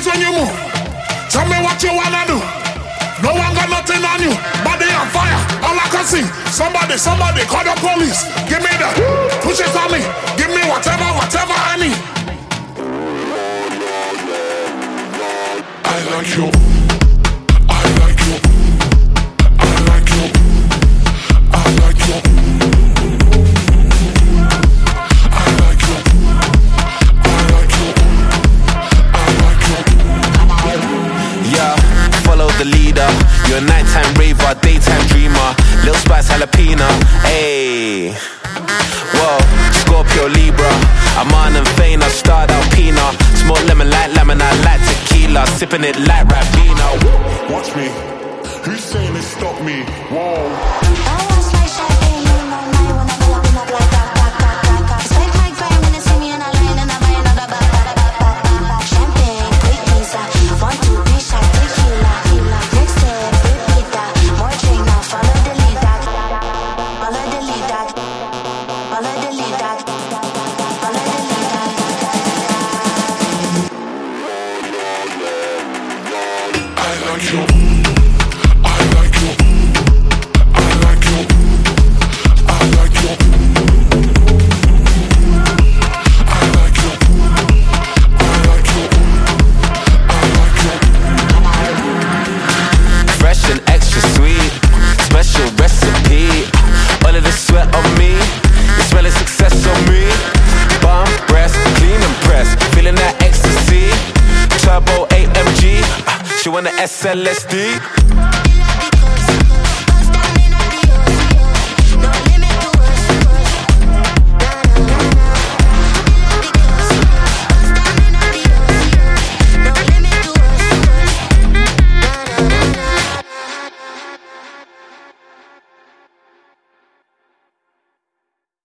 eyes when you move. Tell me what you wanna do. No one got nothing on you. Body on fire, all I can see. Somebody, call the police. Give me the, push it on me. Give me whatever I need. I like you. I like you. I like you. I like you. I like you. I like you. I like you. Yeah, follow the leader. You're a nighttime raver, daytime dreamer. Lil Spice jalapeno, ayy. Whoa, Scorpio Libra. I'm on and vain, I starred Alpina. Small lemon like lemon, I like tequila. Sipping it like Rabina. Watch me, who's saying it stop me? Whoa. Fresh and extra sweet, special recipe. All of the sweat on me, you smell of success on me. Bum, breast, clean and press, feeling that ecstasy. Turbo AMG, she want the SLSD.